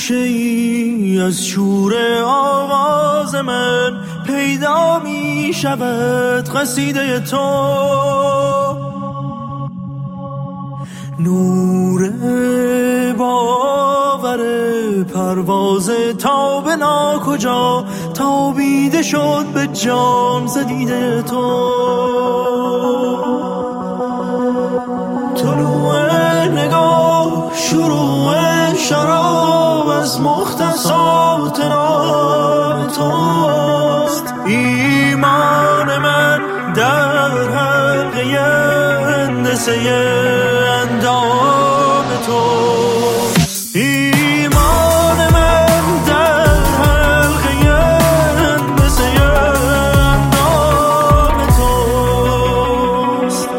گوشه‌ای از شور آواز من پیدا می شود قصیده تو. نور باور پرواز تا به ناکجا تابیده شد به جام زدیده تو. طلوع نگاه شروع شراب از مختصات نام توست. ایمان من در حلقه هندسه اندام توست. ایمان من در حلقه هندسه اندام توست.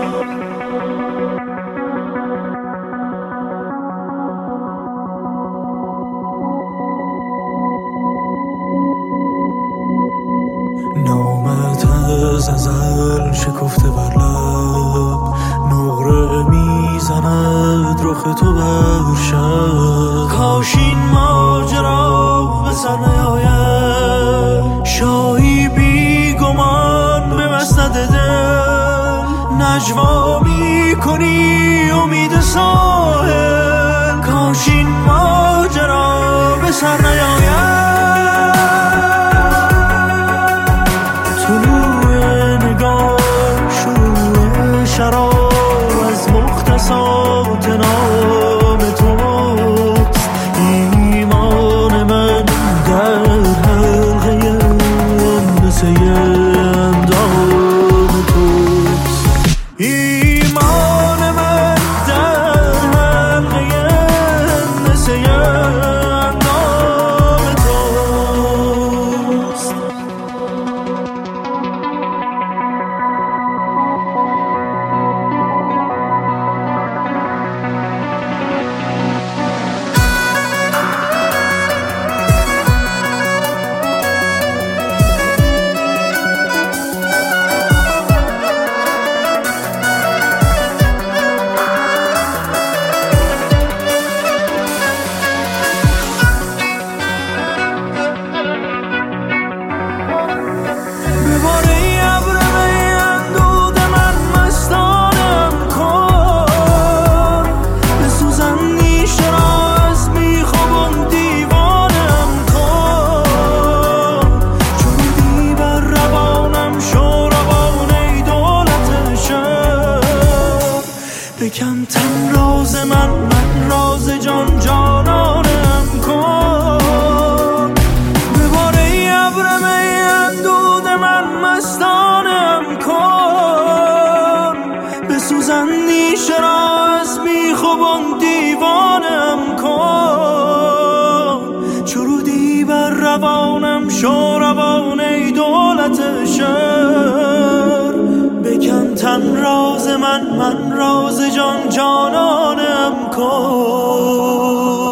نامت از ازل شکفته بر لب، نقره میزند رخ تو بر شب. کاش این ماجرا به سر نیاید، شاهی بی گمان به مسند دل نجوا میکنی امید ساحل. کاش این ماجرا به سر نیاید. شراب از مختصات نام توست. ایمان من در حلقه هندسه اندام توست. ایمان من در حلقه هندسه اندام توست. بکن تن راز من راز جان جانانم کن. ببار ای ابرم ای اندود من مستانم کن. بسوزندی شرا از بیخوبان دیوانم کن. چرودی بر روانم شو روان ای دولت شهر. بکن تن راز من راز جان جانانم کن.